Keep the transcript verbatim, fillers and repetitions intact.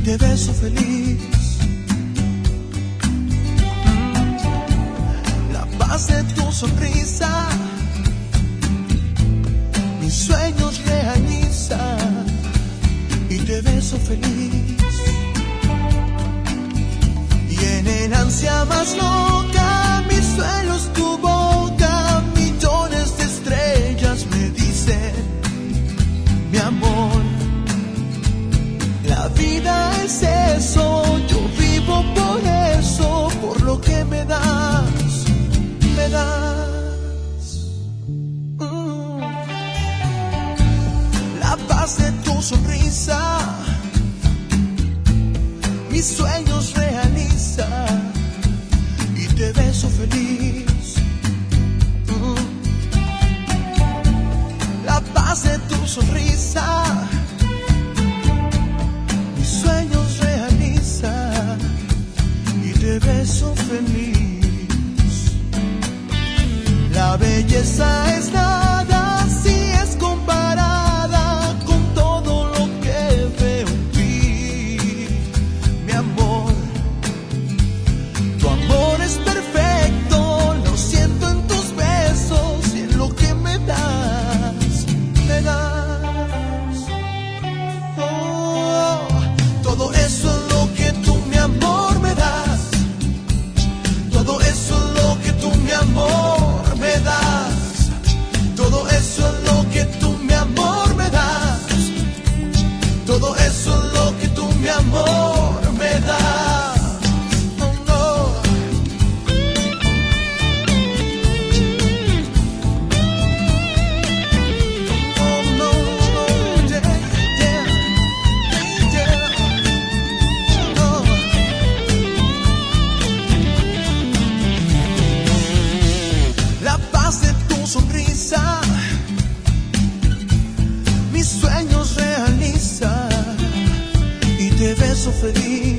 te beso feliz. La paz de tu sonrisa mis sueños realiza y te beso feliz. Y en el ansia más loca mis sueños tu boca, millones de estrellas me dicen mi amor. La vida es eso, yo vivo por eso, por lo que me das, me das. Mm. La paz de tu sonrisa, mis sueños realiza y te beso feliz. Mm. La paz de tu sonrisa, sueños realiza y te beso feliz. La belleza es nada si es comparada con todo lo que veo en ti, mi amor. Tu amor es perfecto, lo siento en tus besos y en lo que me das, me das. Oh. Todo eso es lo que tú, mi amor, me das. Todo eso es lo que tú, mi amor, me das. Todo eso es lo que tú, mi amor, me das. Todo eso es lo que tú, mi amor, me das. Oh, no. Oh, no, no, yeah, yeah, yeah. La paz de tu sonrisa mis sueños realiza y te beso feliz.